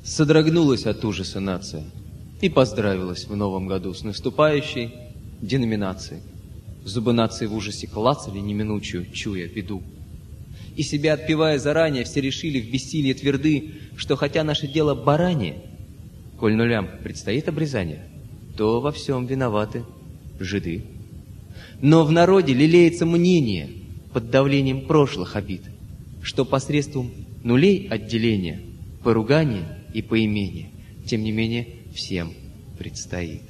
Содрогнулась от ужаса нация и поздравилась в новом году с наступающей деноминацией. Зубы нации в ужасе клацали неминучую, чуя беду. И себя отпевая заранее, все решили в бессилии тверды, что хотя наше дело баранье, коль нулям предстоит обрезание, то во всем виноваты жиды. Но в народе лелеется мнение под давлением прошлых обид, что посредством нулей отделения, поругания и поимения, тем не менее, всем предстоит.